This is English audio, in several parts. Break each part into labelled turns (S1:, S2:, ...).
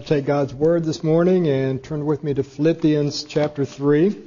S1: take God's Word this morning and turn with me to Philippians chapter 3.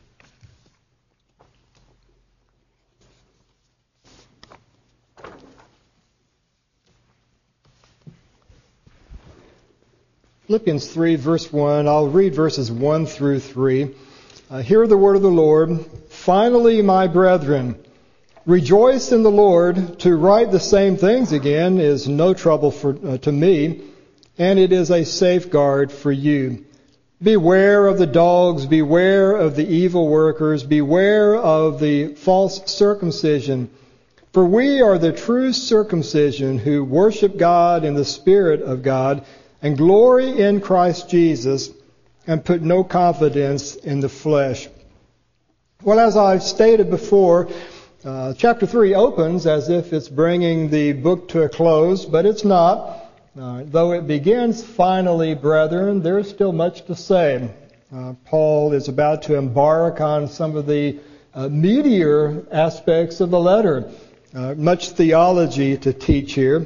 S1: Philippians 3, verse 1. I'll read verses 1 through 3. Hear the word of the Lord. Finally, my brethren, rejoice in the Lord. To write the same things again is no trouble to me, and it is a safeguard for you. Beware of the dogs, beware of the evil workers, beware of the false circumcision. For we are the true circumcision who worship God in the Spirit of God and glory in Christ Jesus and put no confidence in the flesh. Well, as I've stated before, chapter 3 opens as if it's bringing the book to a close, but it's not. Though it begins, finally, brethren, there's still much to say. Paul is about to embark on some of the meatier aspects of the letter. Much theology to teach here.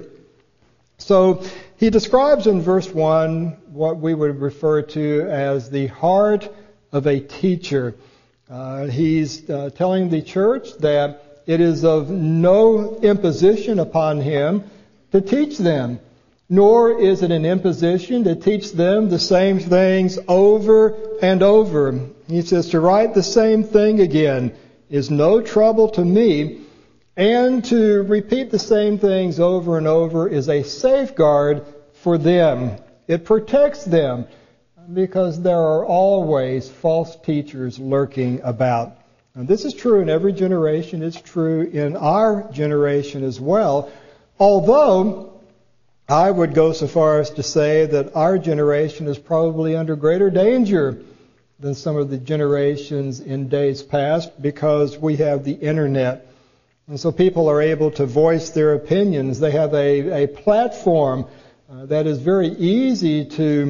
S1: So he describes in verse 1 what we would refer to as the heart of a teacher. He's telling the church that it is of no imposition upon him to teach them, nor is it an imposition to teach them the same things over and over. He says to write the same thing again is no trouble to me, and to repeat the same things over and over is a safeguard for them. It protects them because there are always false teachers lurking about. And this is true in every generation. It's true in our generation as well. Although I would go so far as to say that our generation is probably under greater danger than some of the generations in days past because we have the internet. And so people are able to voice their opinions. They have a platform that is very easy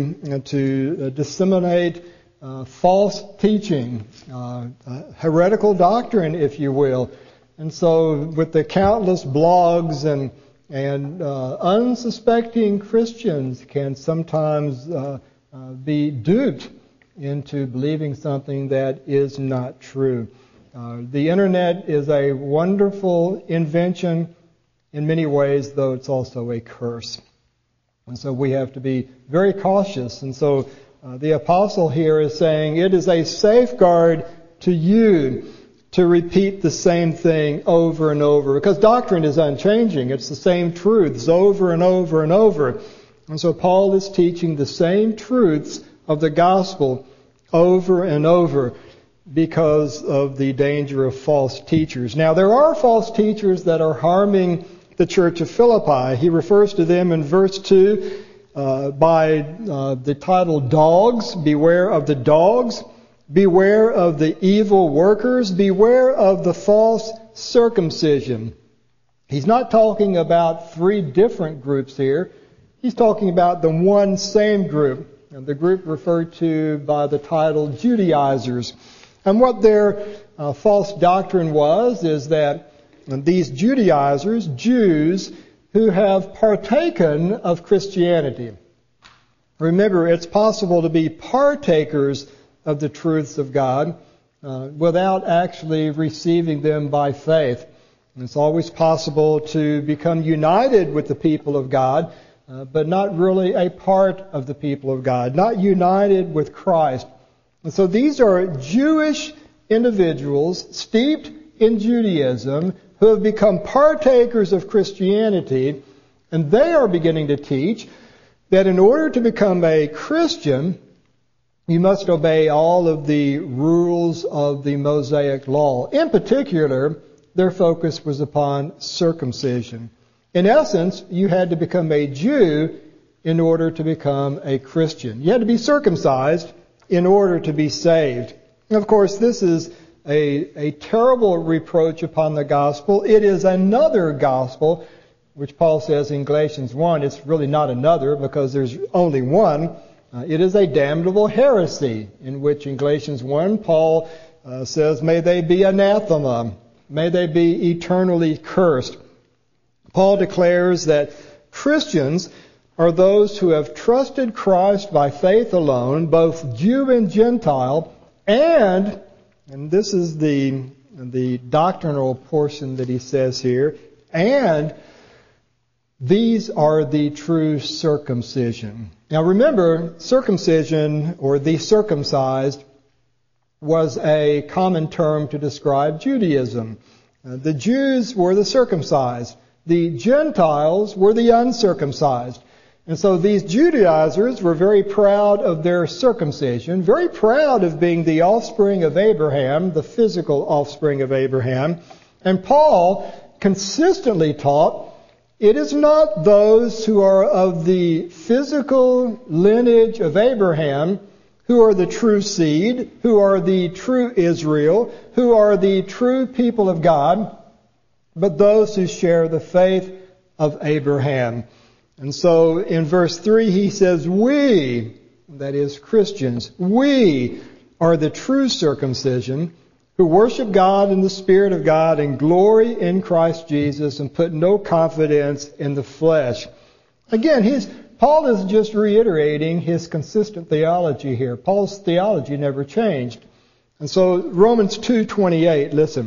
S1: to disseminate false teaching, heretical doctrine, if you will. And so with the countless blogs and unsuspecting Christians can sometimes be duped into believing something that is not true. The internet is a wonderful invention in many ways, though it's also a curse. And so we have to be very cautious. And so the apostle here is saying it is a safeguard to you to repeat the same thing over and over, because doctrine is unchanging. It's the same truths over and over and over. And so Paul is teaching the same truths of the gospel over and over because of the danger of false teachers. Now, there are false teachers that are harming the church of Philippi. He refers to them in verse 2 by the title dogs. Beware of the dogs. Beware of the evil workers. Beware of the false circumcision. He's not talking about three different groups here. He's talking about the one same group, the group referred to by the title Judaizers. And what their false doctrine is that these Judaizers, Jews who have partaken of Christianity. Remember, it's possible to be partakers of the truths of God without actually receiving them by faith. And it's always possible to become united with the people of God, but not really a part of the people of God, not united with Christ. And so these are Jewish individuals steeped in Judaism who have become partakers of Christianity, and they are beginning to teach that in order to become a Christian, you must obey all of the rules of the Mosaic law. In particular, their focus was upon circumcision. In essence, you had to become a Jew in order to become a Christian. You had to be circumcised in order to be saved. And of course, this is a terrible reproach upon the gospel. It is another gospel, which Paul says in Galatians 1, it's really not another because there's only one. It is a damnable heresy, in which in Galatians 1, Paul says, may they be anathema, may they be eternally cursed. Paul declares that Christians are those who have trusted Christ by faith alone, both Jew and Gentile, and this is the doctrinal portion that he says here, and these are the true circumcision. Now remember, circumcision, or the circumcised, was a common term to describe Judaism. The Jews were the circumcised. The Gentiles were the uncircumcised. And so these Judaizers were very proud of their circumcision, very proud of being the offspring of Abraham, the physical offspring of Abraham. And Paul consistently taught, it is not those who are of the physical lineage of Abraham who are the true seed, who are the true Israel, who are the true people of God, but those who share the faith of Abraham. And so in verse 3 he says, we, that is Christians, we are the true circumcision who worship God in the Spirit of God and glory in Christ Jesus and put no confidence in the flesh. Again, Paul is just reiterating his consistent theology here. Paul's theology never changed. And so Romans 2:28, listen.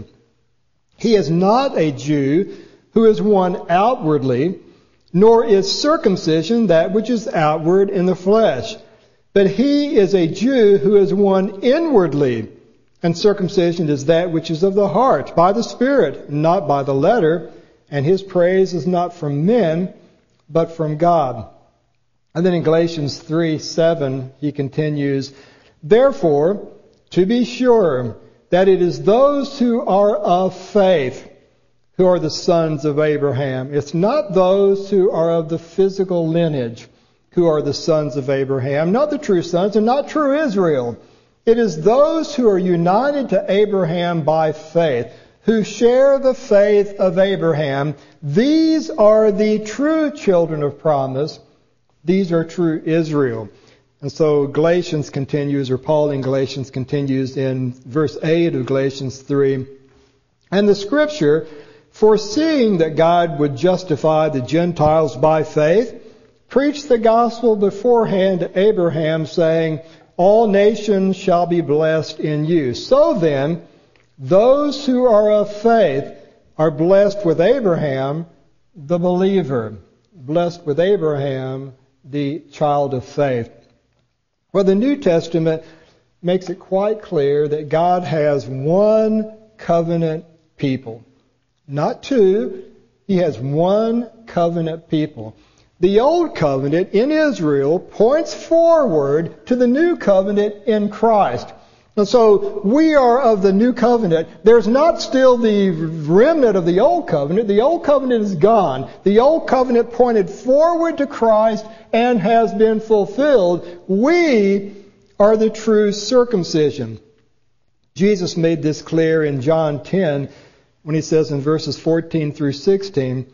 S1: He is not a Jew who is one outwardly, nor is circumcision that which is outward in the flesh. But he is a Jew who is one inwardly, and circumcision is that which is of the heart, by the Spirit, not by the letter, and his praise is not from men, but from God. And then in Galatians 3:7, he continues, therefore, to be sure that it is those who are of faith who are the sons of Abraham. It's not those who are of the physical lineage who are the sons of Abraham, not the true sons and not true Israel. It is those who are united to Abraham by faith, who share the faith of Abraham. These are the true children of promise. These are true Israel. And so Galatians continues, or Paul in Galatians continues in verse 8 of Galatians 3. And the Scripture, foreseeing that God would justify the Gentiles by faith, preached the gospel beforehand to Abraham, saying, all nations shall be blessed in you. So then, those who are of faith are blessed with Abraham, the believer. Blessed with Abraham, the child of faith. Well, the New Testament makes it quite clear that God has one covenant people. Not two. He has one covenant people. The Old Covenant in Israel points forward to the New Covenant in Christ. And so we are of the New Covenant. There's not still the remnant of the Old Covenant. The Old Covenant is gone. The Old Covenant pointed forward to Christ and has been fulfilled. We are the true circumcision. Jesus made this clear in John 10 when he says in verses 14 through 16,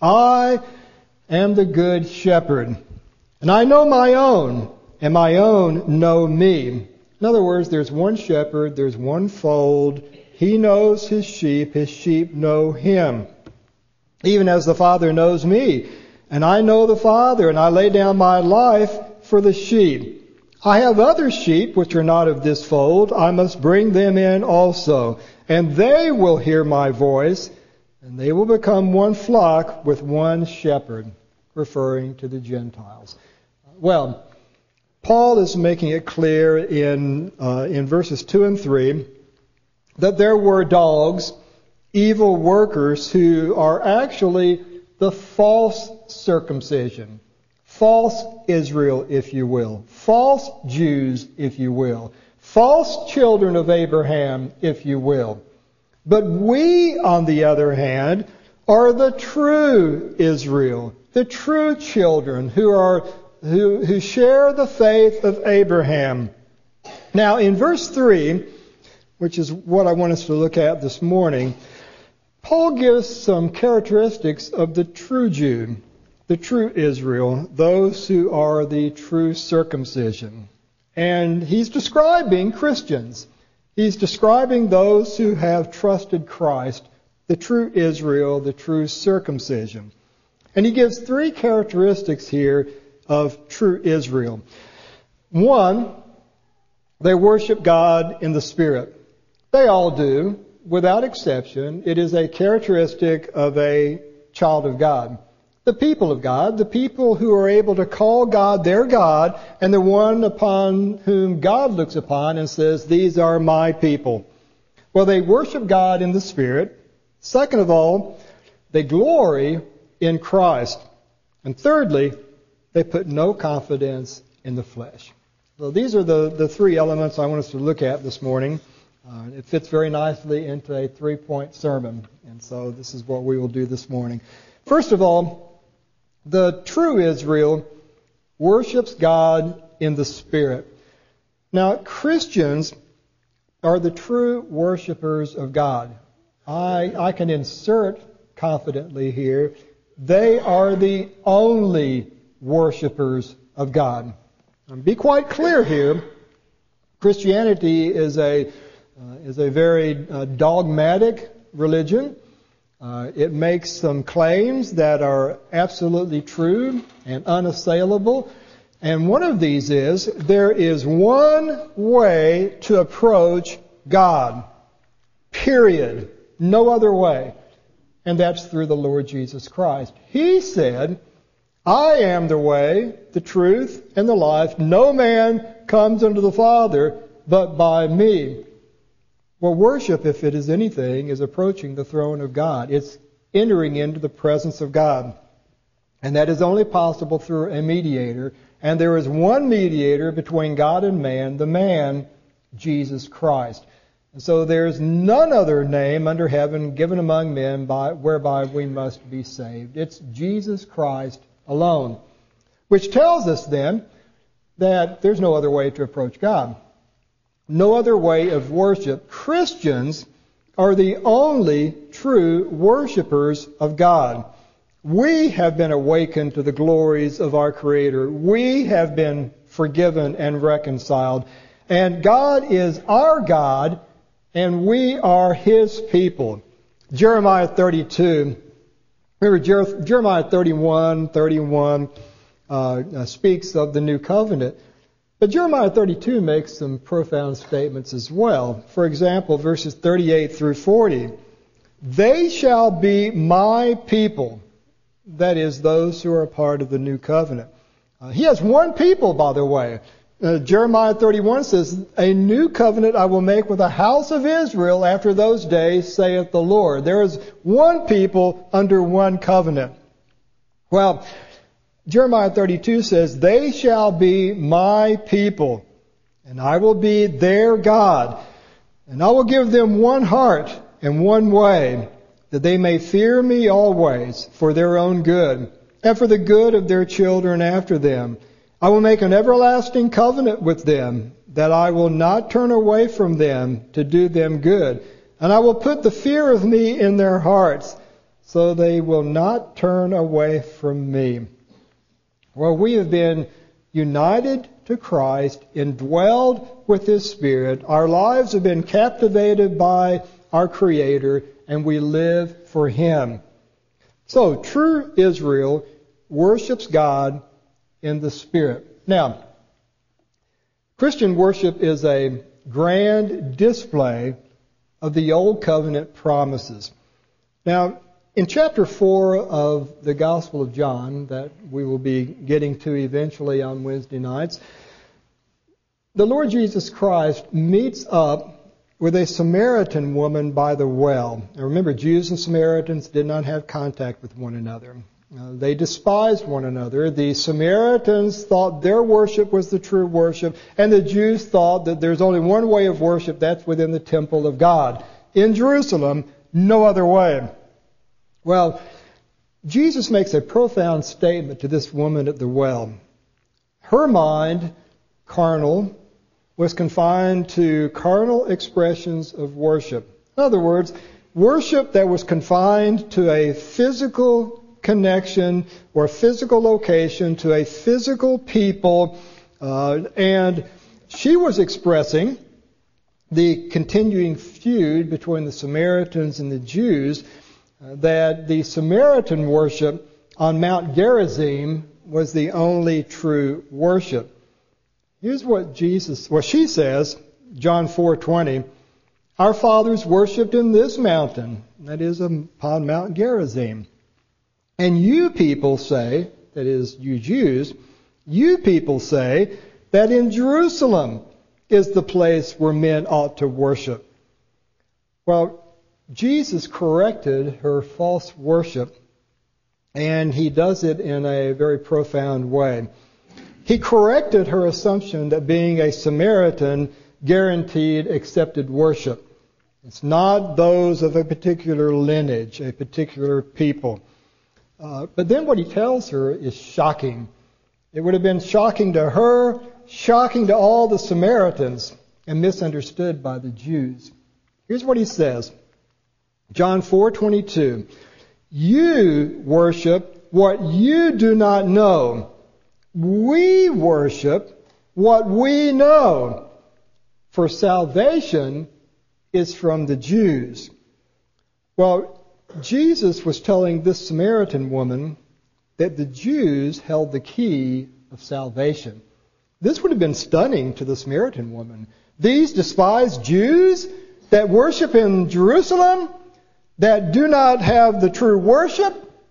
S1: I am the good shepherd, and I know my own, and my own know me. In other words, there's one shepherd, there's one fold. He knows his sheep know him. Even as the Father knows me, and I know the Father, and I lay down my life for the sheep. I have other sheep which are not of this fold. I must bring them in also, and they will hear my voice, and they will become one flock with one shepherd, referring to the Gentiles. Well, Paul is making it clear in verses 2 and 3 that there were dogs, evil workers, who are actually the false circumcision, false Israel, if you will, false Jews, if you will, false children of Abraham, if you will. But we, on the other hand, are the true Israel, the true children who share the faith of Abraham. Now, in verse 3, which is what I want us to look at this morning, Paul gives some characteristics of the true Jew, the true Israel, those who are the true circumcision. And he's describing Christians. He's describing those who have trusted Christ, the true Israel, the true circumcision. And he gives three characteristics here of true Israel. One, they worship God in the Spirit. They all do, without exception. It is a characteristic of a child of God. The people of God, the people who are able to call God their God, and the one upon whom God looks upon and says, these are my people. Well, they worship God in the Spirit. Second of all, they glory in Christ. And thirdly, they put no confidence in the flesh. So these are the three elements I want us to look at this morning. It fits very nicely into a 3-point sermon. And so this is what we will do this morning. First of all, the true Israel worships God in the Spirit. Now, Christians are the true worshipers of God. I can insert confidently here, they are the only worshipers of God. Be quite clear here. Christianity is a very dogmatic religion. It makes some claims that are absolutely true and unassailable. And one of these is, there is one way to approach God. Period. No other way. And that's through the Lord Jesus Christ. He said, I am the way, the truth, and the life. No man comes unto the Father but by me. Well, worship, if it is anything, is approaching the throne of God. It's entering into the presence of God. And that is only possible through a mediator. And there is one mediator between God and man, the man, Jesus Christ. And so there's none other name under heaven given among men whereby we must be saved. It's Jesus Christ alone. Which tells us then that there's no other way to approach God. No other way of worship. Christians are the only true worshipers of God. We have been awakened to the glories of our Creator. We have been forgiven and reconciled. And God is our God, and we are His people. Jeremiah 32. Remember, Jeremiah 31 speaks of the new covenant. But Jeremiah 32 makes some profound statements as well. For example, verses 38 through 40. They shall be my people. That is, those who are a part of the new covenant. He has one people, by the way. Jeremiah 31 says, a new covenant I will make with the house of Israel after those days, saith the Lord. There is one people under one covenant. Well, Jeremiah 32 says, they shall be my people, and I will be their God, and I will give them one heart and one way, that they may fear me always for their own good, and for the good of their children after them. I will make an everlasting covenant with them, that I will not turn away from them to do them good. And I will put the fear of me in their hearts, so they will not turn away from me. Well, we have been united to Christ, indwelled with His Spirit. Our lives have been captivated by our Creator, and we live for Him. So, true Israel worships God in the Spirit. Now, Christian worship is a grand display of the Old Covenant promises. Now, in chapter 4 of the Gospel of John, that we will be getting to eventually on Wednesday nights, the Lord Jesus Christ meets up with a Samaritan woman by the well. Now remember, Jews and Samaritans did not have contact with one another. They despised one another. The Samaritans thought their worship was the true worship, and the Jews thought that there's only one way of worship, that's within the temple of God. In Jerusalem, no other way. Well, Jesus makes a profound statement to this woman at the well. Her mind, carnal, was confined to carnal expressions of worship. In other words, worship that was confined to a physical connection or physical location, to a physical people, and she was expressing the continuing feud between the Samaritans and the Jews, that the Samaritan worship on Mount Gerizim was the only true worship. Here's what she says, John 4:20. Our fathers worshipped in this mountain, that is upon Mount Gerizim. And you people say, that is, you Jews, you people say that in Jerusalem is the place where men ought to worship. Well, Jesus corrected her false worship, and he does it in a very profound way. He corrected her assumption that being a Samaritan guaranteed accepted worship. It's not those of a particular lineage, a particular people. But then what he tells her is shocking. It would have been shocking to her, shocking to all the Samaritans, and misunderstood by the Jews. Here's what he says. John 4:22. You worship what you do not know. We worship what we know. For salvation is from the Jews. Well, Jesus was telling this Samaritan woman that the Jews held the key of salvation. This would have been stunning to the Samaritan woman. These despised Jews that worship in Jerusalem, that do not have the true worship,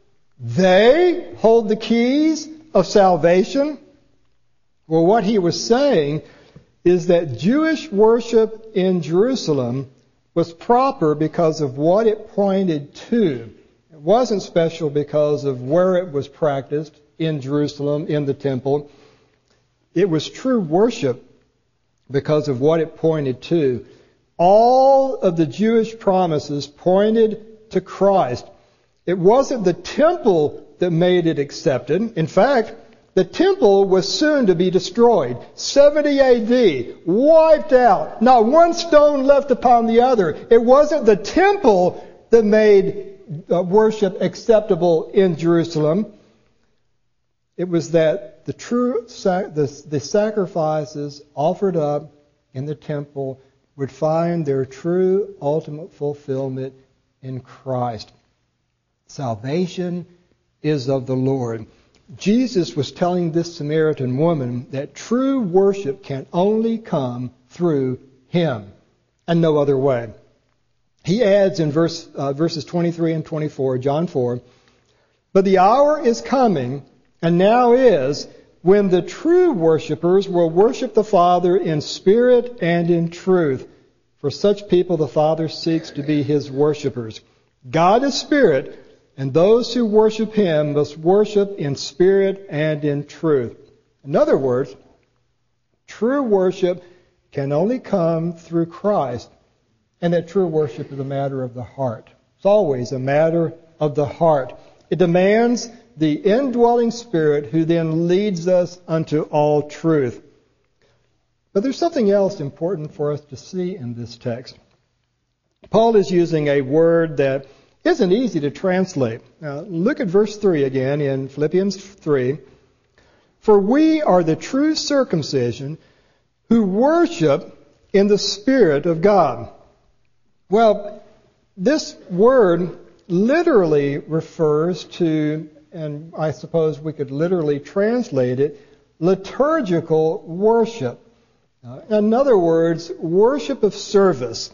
S1: they hold the keys of salvation. Well, what he was saying is that Jewish worship in Jerusalem was proper because of what it pointed to. It wasn't special because of where it was practiced in Jerusalem, in the temple. It was true worship because of what it pointed to. All of the Jewish promises pointed to Christ. It wasn't the temple that made it accepted. In fact, the temple was soon to be destroyed. 70 AD, wiped out. Not one stone left upon the other. It wasn't the temple that made worship acceptable in Jerusalem. It was that the sacrifices offered up in the temple would find their true ultimate fulfillment in Christ. Salvation is of the Lord. Jesus was telling this Samaritan woman that true worship can only come through Him and no other way. He adds in verses 23 and 24, John 4, but the hour is coming, and now is, when the true worshipers will worship the Father in spirit and in truth. For such people the Father seeks to be His worshipers. God is spirit, and those who worship Him must worship in spirit and in truth. In other words, true worship can only come through Christ, and that true worship is a matter of the heart. It's always a matter of the heart. It demands the indwelling Spirit who then leads us unto all truth. But there's something else important for us to see in this text. Paul is using a word that isn't easy to translate. Now, look at verse 3 again in Philippians 3. For we are the true circumcision who worship in the Spirit of God. Well, this word literally refers to, and I suppose we could literally translate it, liturgical worship. In other words, worship of service.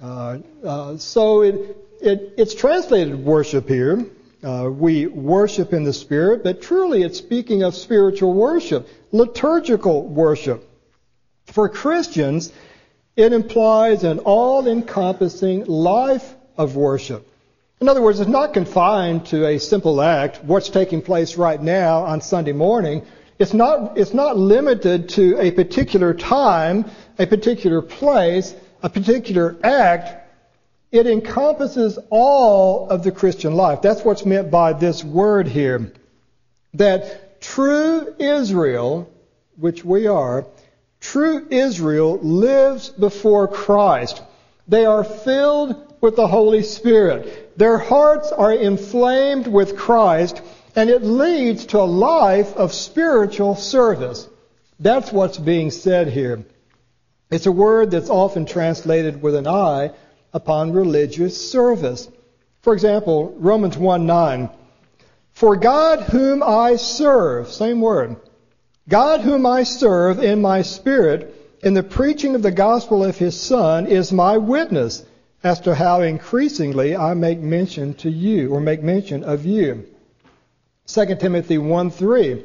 S1: So it's translated worship here. We worship in the Spirit, but truly it's speaking of spiritual worship, liturgical worship. For Christians, it implies an all-encompassing life of worship. In other words, it's not confined to a simple act, what's taking place right now on Sunday morning. It's not limited to a particular time, a particular place, a particular act. It encompasses all of the Christian life. That's what's meant by this word here. That true Israel, which we are, true Israel lives before Christ. They are filled with the Holy Spirit. Their hearts are inflamed with Christ, and it leads to a life of spiritual service. That's what's being said here. It's a word that's often translated with an eye upon religious service. For example, Romans 1:9. For God whom I serve, same word, God whom I serve in my spirit in the preaching of the gospel of his Son is my witness as to how increasingly I make mention to you, or make mention of you. 2 Timothy 1:3.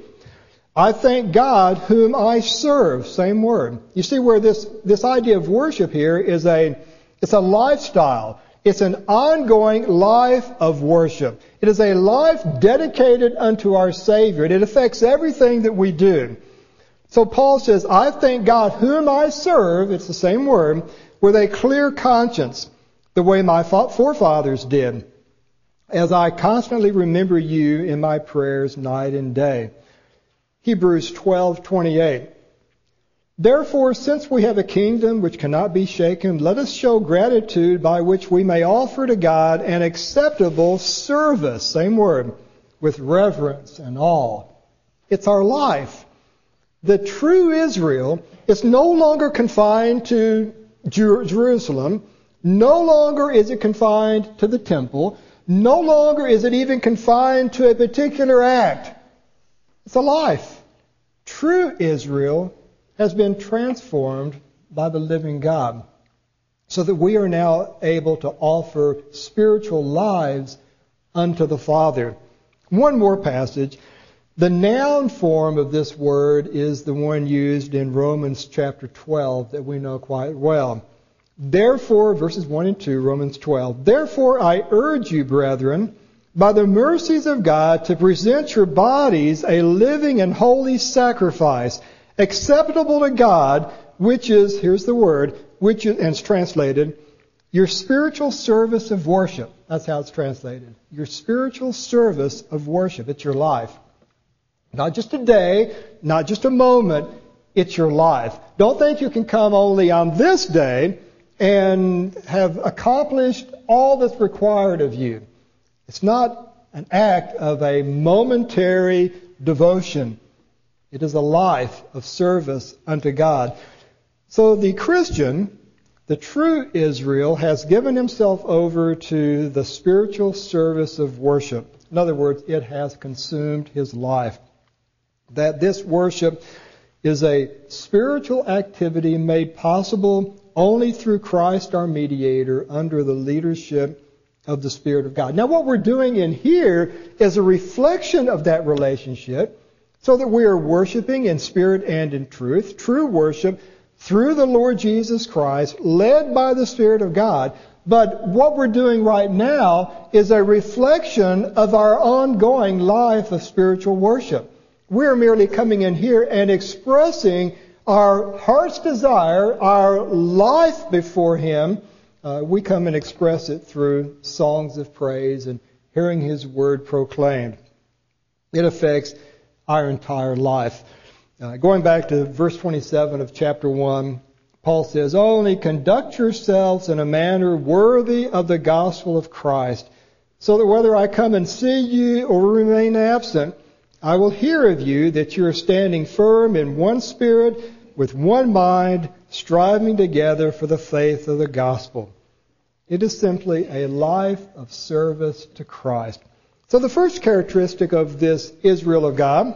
S1: I thank God whom I serve. Same word. You see where this idea of worship here is it's a lifestyle. It's an ongoing life of worship. It is a life dedicated unto our Savior. And it affects everything that we do. So Paul says, I thank God whom I serve, it's the same word, with a clear conscience, the way my forefathers did, as I constantly remember you in my prayers night and day. Hebrews 12:28. Therefore, since we have a kingdom which cannot be shaken, let us show gratitude by which we may offer to God an acceptable service, same word, with reverence and awe. It's our life. The true Israel is no longer confined to Jerusalem. No longer is it confined to the temple. No longer is it even confined to a particular act. It's a life. True Israel has been transformed by the living God, so that we are now able to offer spiritual lives unto the Father. One more passage. The noun form of this word is the one used in Romans chapter 12 that we know quite well. Therefore, verses 1 and 2, Romans 12, therefore I urge you, brethren, by the mercies of God, to present your bodies a living and holy sacrifice, acceptable to God, which is, here's the word, which is, and it's translated, your spiritual service of worship. That's how it's translated. Your spiritual service of worship. It's your life. Not just a day, not just a moment, it's your life. Don't think you can come only on this day and have accomplished all that's required of you. It's not an act of a momentary devotion. It is a life of service unto God. So the Christian, the true Israel, has given himself over to the spiritual service of worship. In other words, it has consumed his life. That this worship is a spiritual activity made possible only through Christ our mediator under the leadership of the Spirit of God. Now what we're doing in here is a reflection of that relationship so that we are worshiping in spirit and in truth, true worship through the Lord Jesus Christ, led by the Spirit of God. But what we're doing right now is a reflection of our ongoing life of spiritual worship. We're merely coming in here and expressing our heart's desire, our life before Him. We come and express it through songs of praise and hearing His Word proclaimed. It affects our entire life. Going back to verse 27 of chapter 1, Paul says, only conduct yourselves in a manner worthy of the gospel of Christ, so that whether I come and see you or remain absent, I will hear of you that you are standing firm in one spirit, with one mind, striving together for the faith of the gospel. It is simply a life of service to Christ. So the first characteristic of this Israel of God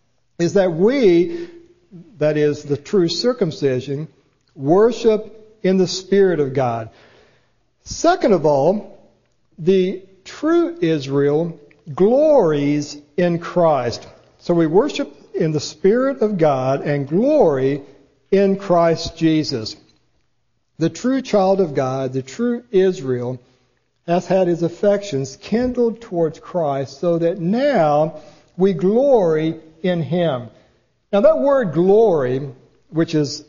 S1: is that we, that is the true circumcision, worship in the Spirit of God. Second of all, the true Israel glories in Christ. So we worship in the Spirit of God and glory in Christ Jesus. The true child of God, the true Israel, has had his affections kindled towards Christ so that now we glory in Him. Now that word glory, which is,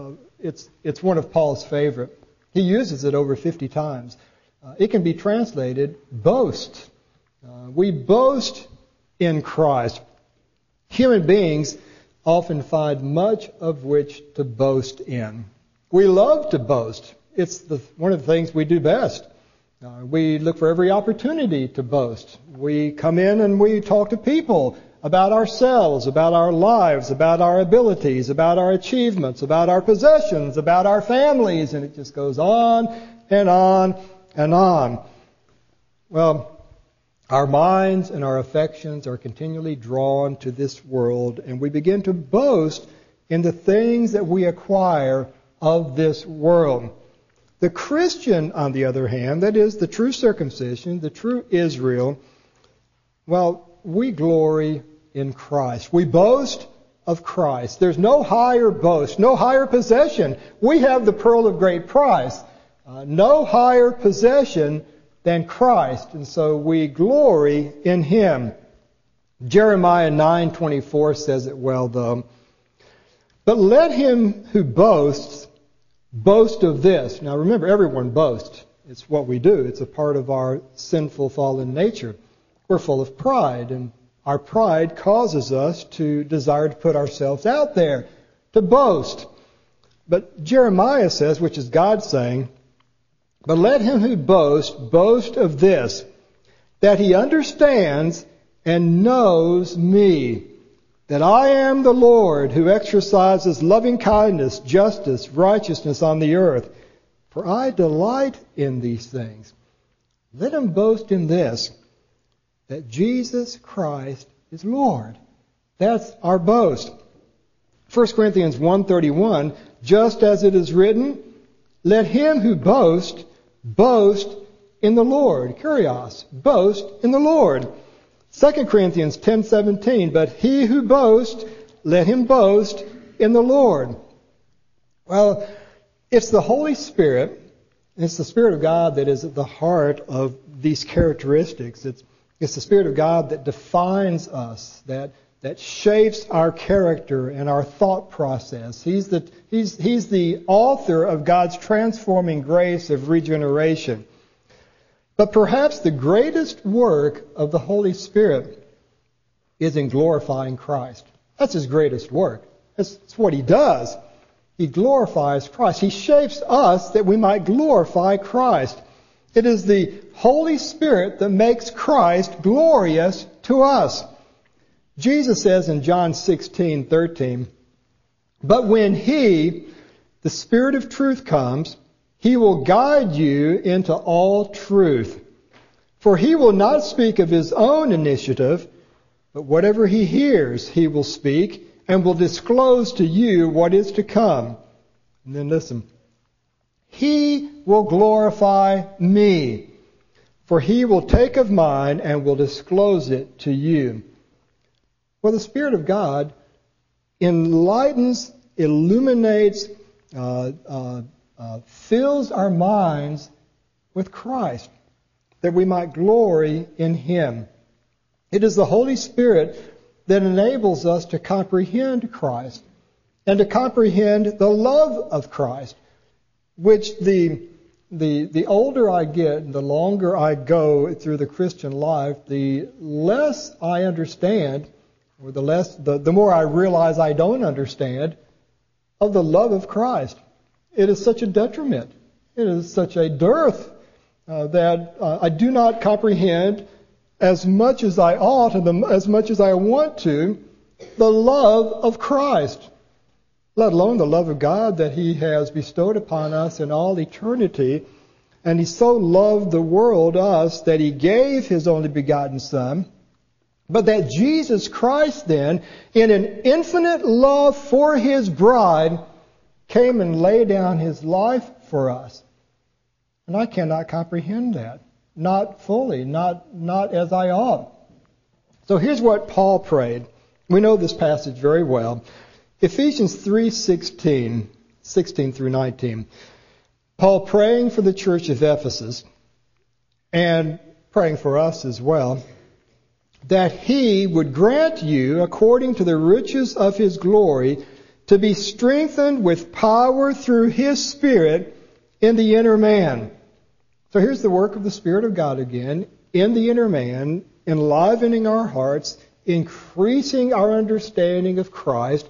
S1: it's one of Paul's favorite. He uses it over 50 times. It can be translated boast. We boast in Christ. Human beings often find much of which to boast in. We love to boast. It's one of the things we do best. We look for every opportunity to boast. We come in and we talk to people about ourselves, about our lives, about our abilities, about our achievements, about our possessions, about our families, and it just goes on and on and on. Well, Our minds and our affections are continually drawn to this world, and we begin to boast in the things that we acquire of this world. The Christian, on the other hand, that is the true circumcision, the true Israel, well, we glory in Christ. We boast of Christ. There's no higher boast, no higher possession. We have the pearl of great price. No higher possession than Christ. And so we glory in Him. Jeremiah 9:24 says it well, though. But let him who boasts boast of this. Now remember, everyone boasts. It's what we do. It's a part of our sinful, fallen nature. We're full of pride, and our pride causes us to desire to put ourselves out there, to boast. But Jeremiah says, which is God saying, but let him who boasts boast of this, that he understands and knows me, that I am the Lord who exercises loving kindness, justice, righteousness on the earth. For I delight in these things. Let him boast in this, that Jesus Christ is Lord. That's our boast. 1 Corinthians 1:31, just as it is written, let him who boasts boast in the Lord. Kurios, boast in the Lord. 2 Corinthians 10:17, but he who boasts, let him boast in the Lord. Well, it's the Holy Spirit, it's the Spirit of God that is at the heart of these characteristics. It's the Spirit of God that defines us, that shapes our character and our thought process. He's the author of God's transforming grace of regeneration. But perhaps the greatest work of the Holy Spirit is in glorifying Christ. That's His greatest work. That's what He does. He glorifies Christ. He shapes us that we might glorify Christ. It is the Holy Spirit that makes Christ glorious to us. Jesus says in John 16:13, but when He, the Spirit of truth, comes, He will guide you into all truth. For He will not speak of His own initiative, but whatever He hears, He will speak and will disclose to you what is to come. And then listen. He will glorify me, for He will take of mine and will disclose it to you. Well, the Spirit of God enlightens, illuminates, fills our minds with Christ, that we might glory in Him. It is the Holy Spirit that enables us to comprehend Christ and to comprehend the love of Christ, which the older I get, the longer I go through the Christian life, the less I understand, or the more I realize I don't understand of the love of Christ. It is such a detriment. It is such a dearth that I do not comprehend as much as I ought and as much as I want to the love of Christ, let alone the love of God that He has bestowed upon us in all eternity. And He so loved the world, us, that He gave His only begotten Son. But that Jesus Christ then, in an infinite love for His bride, came and laid down His life for us. And I cannot comprehend that. Not fully, not as I ought. So here's what Paul prayed. We know this passage very well. Ephesians 3:16, 16 through 19. Paul praying for the church of Ephesus and praying for us as well, that He would grant you, according to the riches of His glory, to be strengthened with power through His Spirit in the inner man. So here's the work of the Spirit of God again, in the inner man, enlivening our hearts, increasing our understanding of Christ,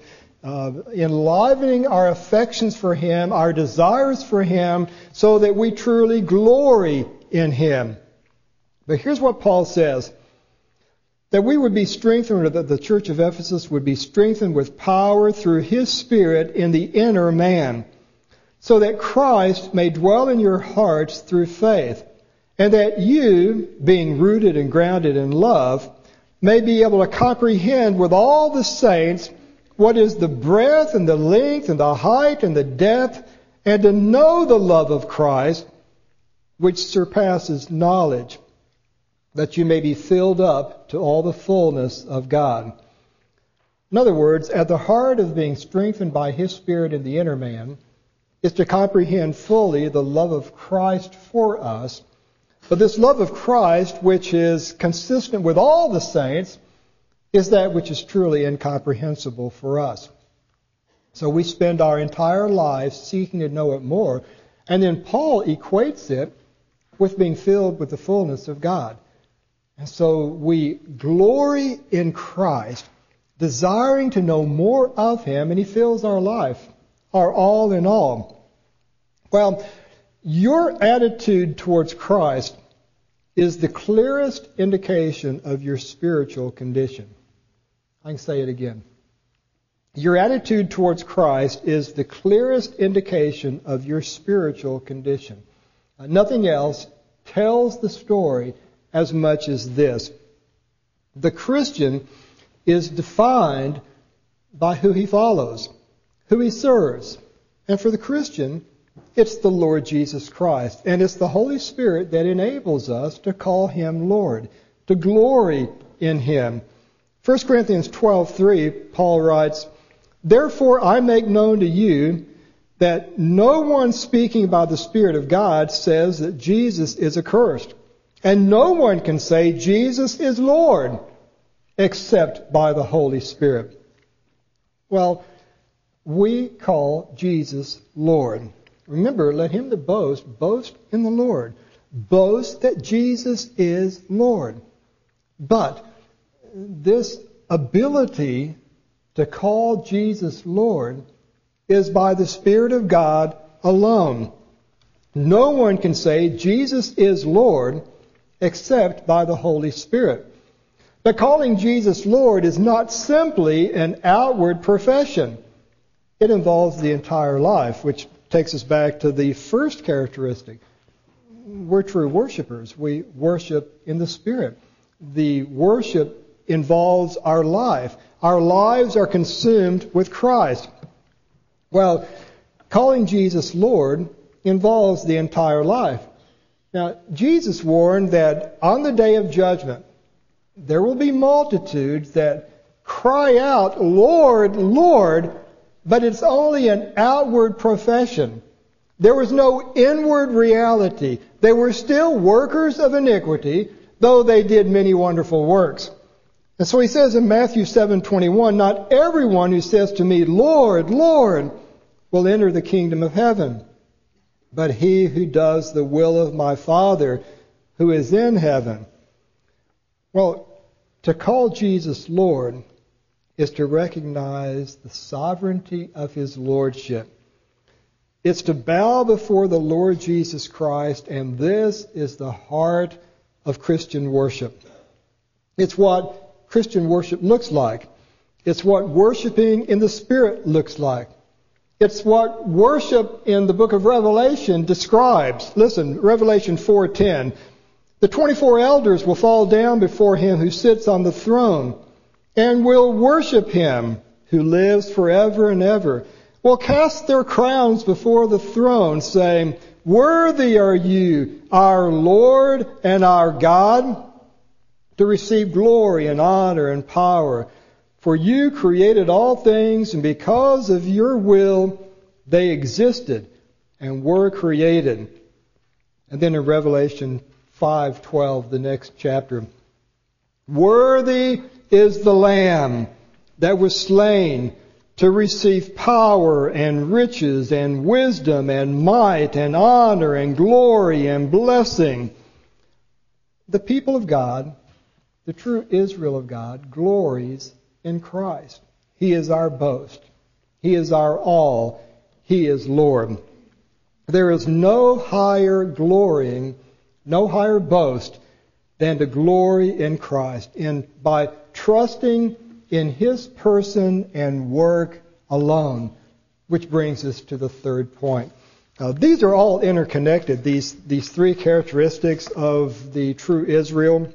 S1: enlivening our affections for Him, our desires for Him, so that we truly glory in Him. But here's what Paul says. That we would be strengthened, or that the church of Ephesus would be strengthened with power through His Spirit in the inner man, so that Christ may dwell in your hearts through faith, and that you, being rooted and grounded in love, may be able to comprehend with all the saints what is the breadth and the length and the height and the depth, and to know the love of Christ, which surpasses knowledge, that you may be filled up to all the fullness of God. In other words, at the heart of being strengthened by His Spirit in the inner man is to comprehend fully the love of Christ for us. But this love of Christ, which is consistent with all the saints, is that which is truly incomprehensible for us. So we spend our entire lives seeking to know it more. And then Paul equates it with being filled with the fullness of God. And so we glory in Christ, desiring to know more of Him, and He fills our life, our all in all. Well, your attitude towards Christ is the clearest indication of your spiritual condition. I can say it again. Your attitude towards Christ is the clearest indication of your spiritual condition. Nothing else tells the story as much as this. The Christian is defined by who he follows, who he serves. And for the Christian, it's the Lord Jesus Christ. And it's the Holy Spirit that enables us to call Him Lord, to glory in Him. 1 Corinthians 12:3, Paul writes, "Therefore I make known to you that no one speaking by the Spirit of God says that Jesus is accursed. And no one can say Jesus is Lord except by the Holy Spirit." Well, we call Jesus Lord. Remember, let him that boast in the Lord. Boast that Jesus is Lord. But this ability to call Jesus Lord is by the Spirit of God alone. No one can say Jesus is Lord except by the Holy Spirit. But calling Jesus Lord is not simply an outward profession. It involves the entire life, which takes us back to the first characteristic. We're true worshipers. We worship in the Spirit. The worship involves our life. Our lives are consumed with Christ. Well, calling Jesus Lord involves the entire life. Now, Jesus warned that on the day of judgment, there will be multitudes that cry out, "Lord, Lord," but it's only an outward profession. There was no inward reality. They were still workers of iniquity, though they did many wonderful works. And so he says in Matthew 7:21, "Not everyone who says to me, 'Lord, Lord,' will enter the kingdom of heaven, but he who does the will of my Father who is in heaven." Well, to call Jesus Lord is to recognize the sovereignty of His lordship. It's to bow before the Lord Jesus Christ, and this is the heart of Christian worship. It's what Christian worship looks like. It's what worshiping in the Spirit looks like. It's what worship in the book of Revelation describes. Listen, Revelation 4:10. "The 24 elders will fall down before Him who sits on the throne and will worship Him who lives forever and ever. Will cast their crowns before the throne, saying, 'Worthy are you, our Lord and our God, to receive glory and honor and power. For you created all things, and because of your will they existed and were created.'" And then in Revelation 5:12, the next chapter, "Worthy is the Lamb that was slain to receive power and riches and wisdom and might and honor and glory and blessing." The people of God, the true Israel of God, glories in Christ. He is our boast. He is our all. He is Lord. There is no higher glorying, no higher boast than to glory in Christ, by trusting in His person and work alone. Which brings us to the third point. These are all interconnected, these three characteristics of the true Israel.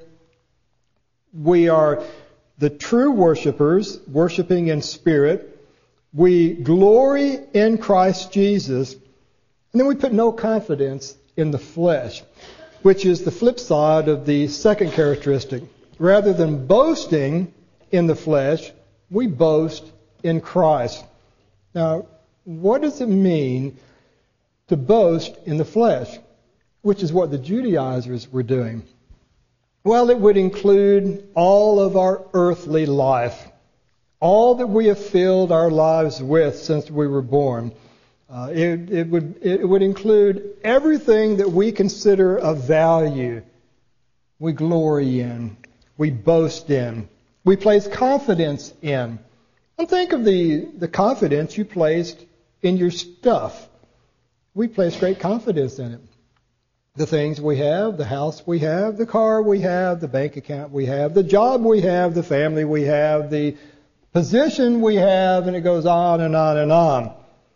S1: We are the true worshipers, worshiping in spirit. We glory in Christ Jesus. And then we put no confidence in the flesh, which is the flip side of the second characteristic. Rather than boasting in the flesh, we boast in Christ. Now, what does it mean to boast in the flesh, which is what the Judaizers were doing? Well, it would include all of our earthly life, all that we have filled our lives with since we were born. It would include everything that we consider of value. We glory in, we boast in, we place confidence in. And think of the confidence you placed in your stuff. We place great confidence in it. The things we have, the house we have, the car we have, the bank account we have, the job we have, the family we have, the position we have, and it goes on and on and on.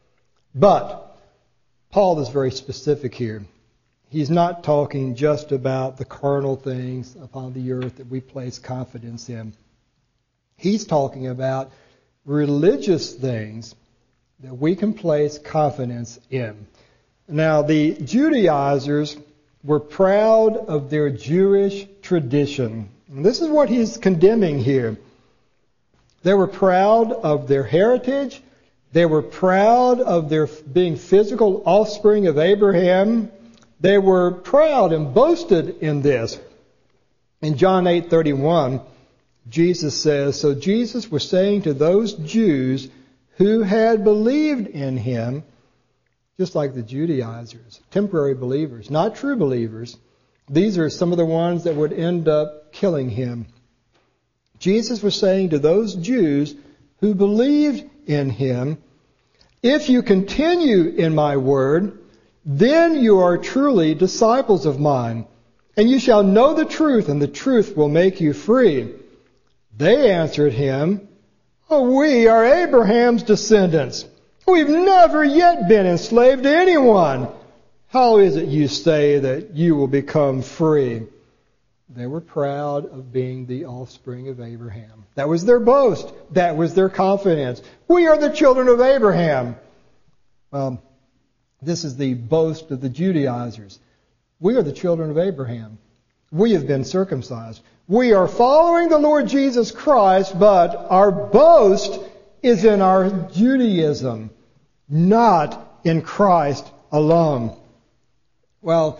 S1: But Paul is very specific here. He's not talking just about the carnal things upon the earth that we place confidence in. He's talking about religious things that we can place confidence in. Now, the Judaizers were proud of their Jewish tradition. And this is what he's condemning here. They were proud of their heritage. They were proud of their being physical offspring of Abraham. They were proud and boasted in this. In John 8:31, Jesus says, "So Jesus was saying to those Jews who had believed in him," just like the Judaizers, temporary believers, not true believers. These are some of the ones that would end up killing him. Jesus was saying to those Jews who believed in him, "If you continue in my word, then you are truly disciples of mine, and you shall know the truth, and the truth will make you free." They answered him, "Oh, we are Abraham's descendants. We've never yet been enslaved to anyone. How is it you say that you will become free?" They were proud of being the offspring of Abraham. That was their boast. That was their confidence. We are the children of Abraham. This is the boast of the Judaizers. We are the children of Abraham. We have been circumcised. We are following the Lord Jesus Christ, but our boast is in our Judaism, not in Christ alone. Well,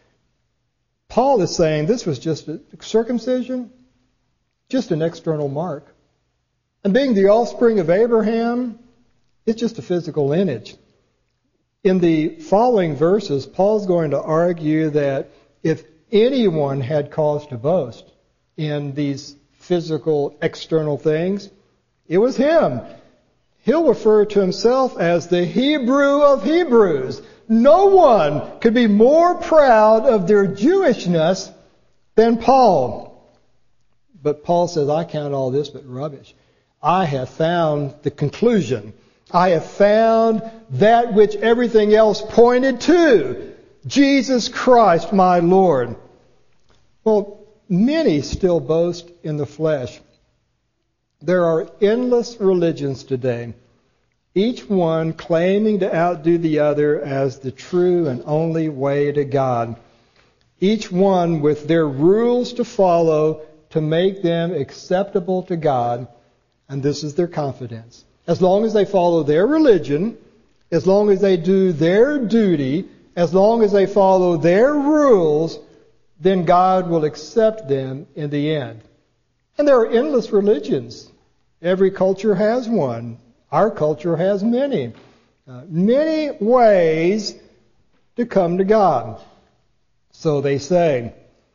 S1: Paul is saying this was just a circumcision, just an external mark. And being the offspring of Abraham, it's just a physical lineage. In the following verses, Paul's going to argue that if anyone had cause to boast in these physical external things, it was him. He'll refer to himself as the Hebrew of Hebrews. No one could be more proud of their Jewishness than Paul. But Paul says, I count all this but rubbish. I have found the conclusion. I have found that which everything else pointed to. Jesus Christ, my Lord. Well, many still boast in the flesh. There are endless religions today, each one claiming to outdo the other as the true and only way to God. Each one with their rules to follow to make them acceptable to God, and this is their confidence. As long as they follow their religion, as long as they do their duty, as long as they follow their rules, then God will accept them in the end. And there are endless religions. Every culture has one. Our culture has many. Many ways to come to God. So they say.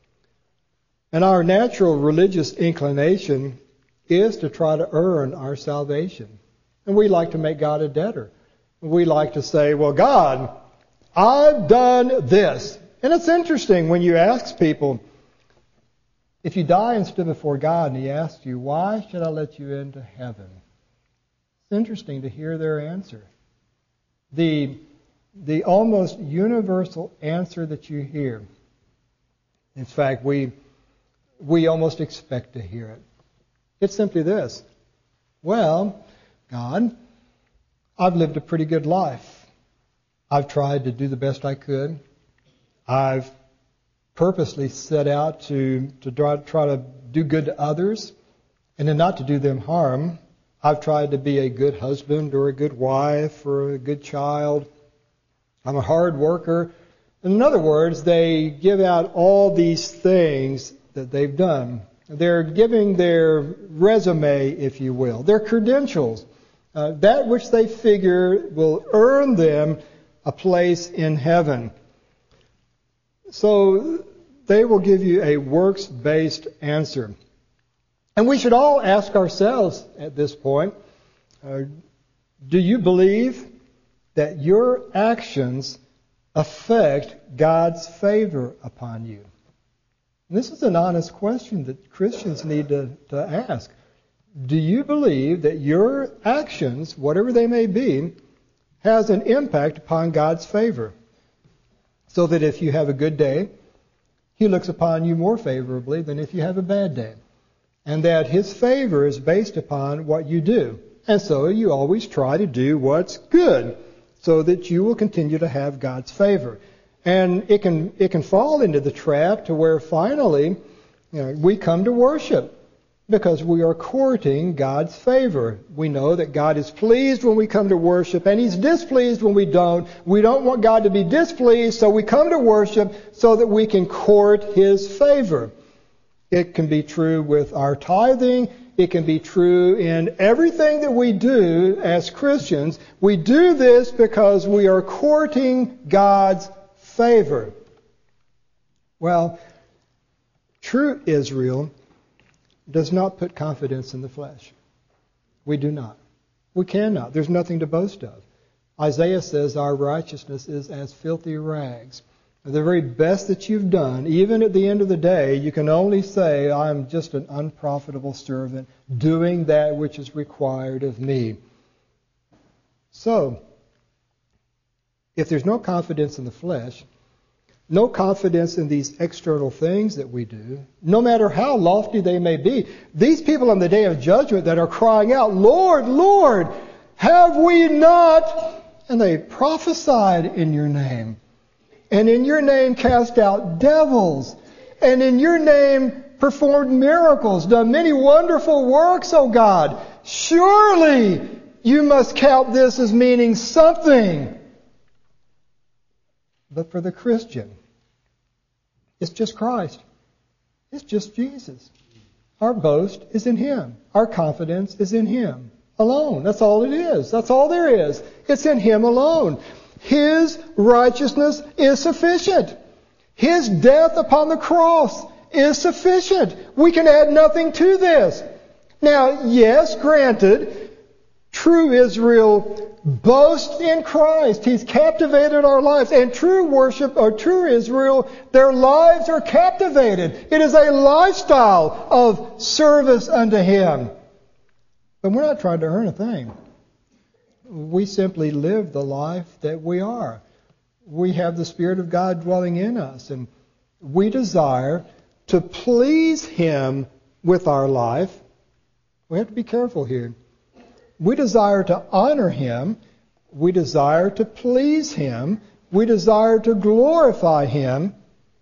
S1: And our natural religious inclination is to try to earn our salvation. And we like to make God a debtor. We like to say, well, God, I've done this. And it's interesting when you ask people, if you die and stood before God and He asks you, why should I let you into heaven? It's interesting to hear their answer. The the almost universal answer that you hear. In fact, we almost expect to hear it. It's simply this. Well, God, I've lived a pretty good life. I've tried to do the best I could. I've purposely set out to try to do good to others and then not to do them harm. I've tried to be a good husband or a good wife or a good child. I'm a hard worker. In other words, they give out all these things that they've done. They're giving their resume, if you will, their credentials, that which they figure will earn them a place in heaven. So they will give you a works-based answer. And we should all ask ourselves at this point, do you believe that your actions affect God's favor upon you? And this is an honest question that Christians need to ask. Do you believe that your actions, whatever they may be, has an impact upon God's favor? So that if you have a good day, He looks upon you more favorably than if you have a bad day. And that His favor is based upon what you do. And so you always try to do what's good so that you will continue to have God's favor. And it can fall into the trap to where finally we come to worship because we are courting God's favor. We know that God is pleased when we come to worship and He's displeased when we don't. We don't want God to be displeased, so we come to worship so that we can court His favor. It can be true with our tithing. It can be true in everything that we do as Christians. We do this because we are courting God's favor. Well, true Israel does not put confidence in the flesh. We do not. We cannot. There's nothing to boast of. Isaiah says our righteousness is as filthy rags. The very best that you've done, even at the end of the day, you can only say, I'm just an unprofitable servant doing that which is required of me. So, if there's no confidence in the flesh, no confidence in these external things that we do, no matter how lofty they may be, these people on the day of judgment that are crying out, Lord, Lord, have we not? And they prophesied in your name. And in your name cast out devils. And in your name performed miracles, done many wonderful works, O God. Surely you must count this as meaning something. But for the Christian, it's just Christ. It's just Jesus. Our boast is in Him. Our confidence is in Him alone. That's all it is. That's all there is. It's in Him alone. His righteousness is sufficient. His death upon the cross is sufficient. We can add nothing to this. Now, yes, granted, true Israel boasts in Christ. He's captivated our lives. And true worship, or true Israel, their lives are captivated. It is a lifestyle of service unto Him. But we're not trying to earn a thing. We simply live the life that we are. We have the Spirit of God dwelling in us, and we desire to please Him with our life. We have to be careful here. We desire to honor Him. We desire to please Him. We desire to glorify Him.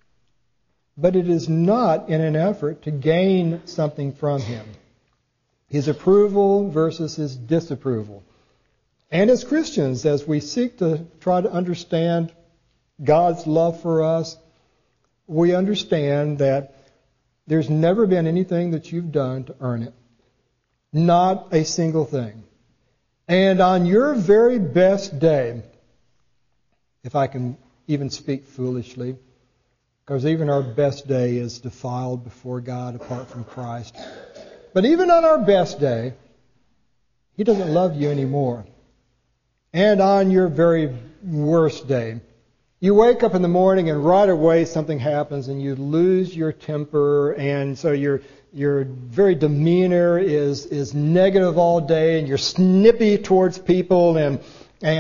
S1: But it is not in an effort to gain something from Him. His approval versus His disapproval. And as Christians, as we seek to try to understand God's love for us, we understand that there's never been anything that you've done to earn it. Not a single thing. And on your very best day, if I can even speak foolishly, because even our best day is defiled before God apart from Christ. But even on our best day, He doesn't love you anymore. And on your very worst day, you wake up in the morning and right away something happens and you lose your temper, and so your very demeanor is negative all day, and you're snippy towards people, and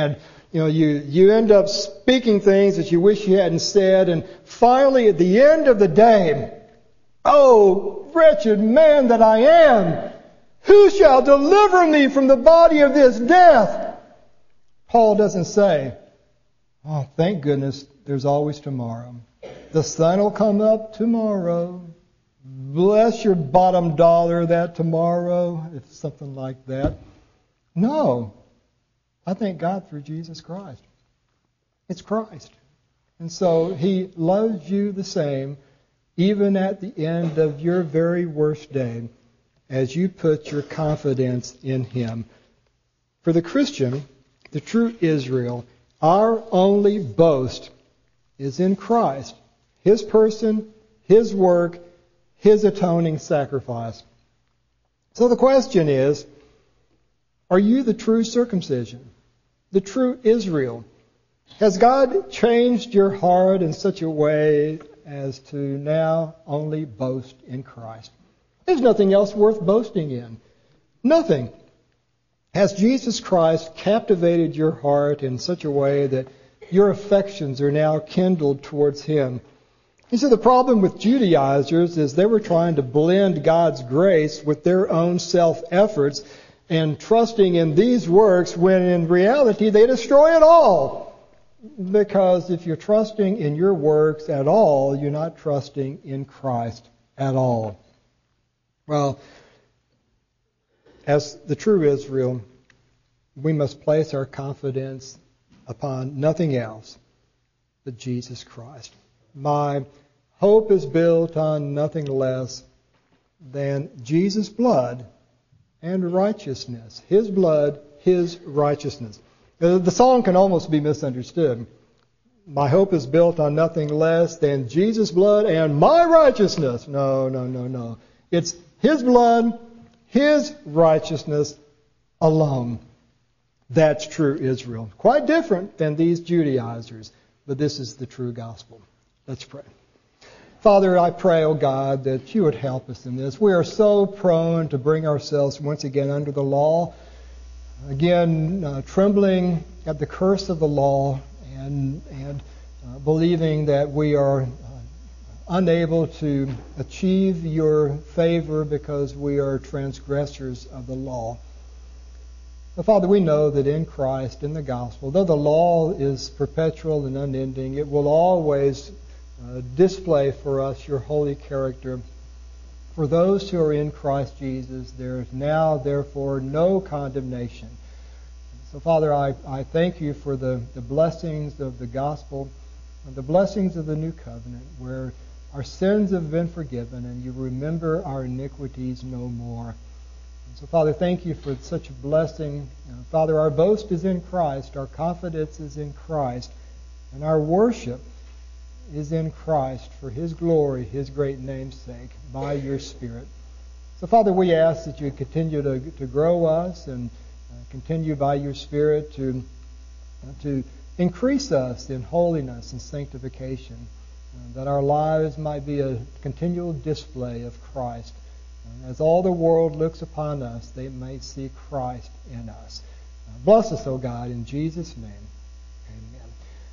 S1: You end up speaking things that you wish you hadn't said, and finally at the end of the day, oh, wretched man that I am, who shall deliver me from the body of this death? Paul doesn't say, oh, thank goodness there's always tomorrow. The sun will come up tomorrow. Bless your bottom dollar that tomorrow, if something like that. No. I thank God through Jesus Christ. It's Christ. And so He loves you the same, even at the end of your very worst day, as you put your confidence in Him. For the Christian, the true Israel, our only boast is in Christ, His person, His work, His atoning sacrifice. So the question is, are you the true circumcision, the true Israel? Has God changed your heart in such a way as to now only boast in Christ? There's nothing else worth boasting in. Nothing. Has Jesus Christ captivated your heart in such a way that your affections are now kindled towards Him? You see, the problem with Judaizers is they were trying to blend God's grace with their own self-efforts and trusting in these works when in reality they destroy it all. Because if you're trusting in your works at all, you're not trusting in Christ at all. Well, as the true Israel, we must place our confidence upon nothing else but Jesus Christ. My hope is built on nothing less than Jesus' blood and righteousness. His blood, His righteousness. The song can almost be misunderstood. My hope is built on nothing less than Jesus' blood and my righteousness. No. It's His blood, His righteousness alone. That's true Israel. Quite different than these Judaizers, but this is the true gospel. Let's pray. Father, I pray, oh God, that You would help us in this. We are so prone to bring ourselves once again under the law, again trembling at the curse of the law and believing that we are unable to achieve Your favor because we are transgressors of the law. But Father, we know that in Christ, in the gospel, though the law is perpetual and unending, it will always display for us Your holy character. For those who are in Christ Jesus, there is now, therefore, no condemnation. So, Father, I thank You for the blessings of the gospel, and the blessings of the new covenant, where our sins have been forgiven and You remember our iniquities no more. So, Father, thank You for such a blessing. Father, our boast is in Christ, our confidence is in Christ, and our worship is in Christ for His glory, His great name's sake, by Your Spirit. So, Father, we ask that You continue to grow us and continue by Your Spirit to increase us in holiness and sanctification, that our lives might be a continual display of Christ. As all the world looks upon us, they may see Christ in us. Bless us, O God, in Jesus' name.